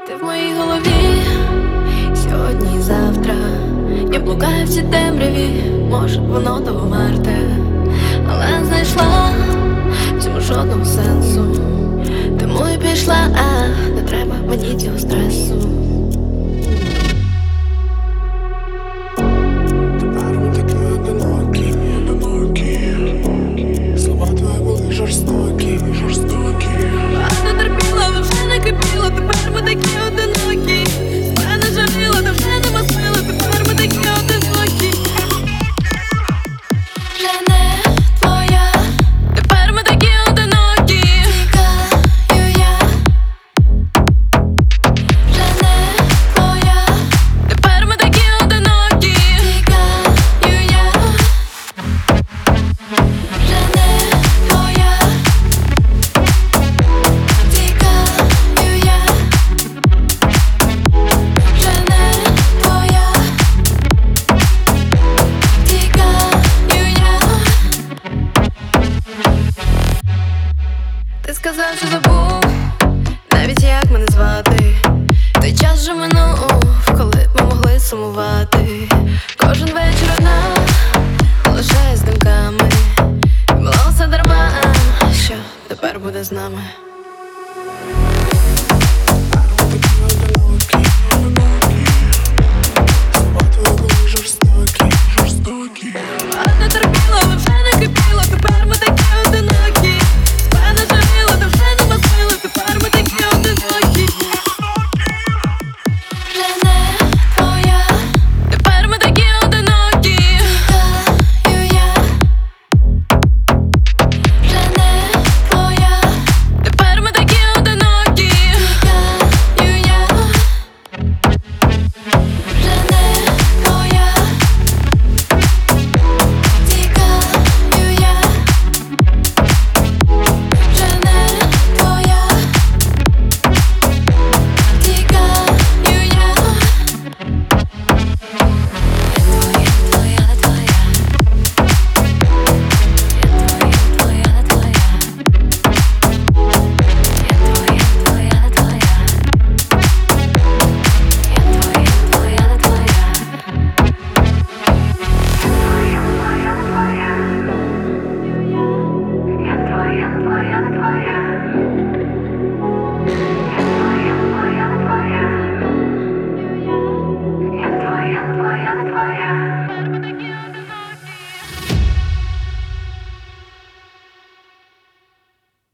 Ти в моїй голові сьогодні і завтра. Я блукаю в цій темряві, може воно того варте, але знайшла в цьому жодного сенсу. Тому і пішла, не треба мені цього стресу. Тепер ми такі одинокі, слова твої були жорстокі. Багато терпіла, але вже не кипіла. Тепер ми такі одинокі. Мене жаліла, та вже нема сили. Тепер ми такі одинокі. Вже не твоя. Тепер ми такі одинокі. Тікаю я. Вже не твоя. Тепер ми такі одинокі. Тікаю я. Вже не твоя. Тікаю я. Вже не твоя. Тікаю я. Ти сказав, що забув, навіть як мене звати. Той час вже минув, коли ми могли сумувати. Кожен вечір одна, лише з думками. Було все дарма, що тепер буде з нами. Слова твої були жорстокі. Багато терпіла, але вже не кипіла. Тепер ми такі одинокі. Мене жаліла, та вже нема сили. Тепер ми такі одинокі. Вже не твоя. Тепер ми такі одинокі. Тікаю я. Вже не твоя. Тепер ми такі одинокі. Тікаю я. Вже не твоя. Тікаю я. Вже не твоя. Тікаю я. Я твоя.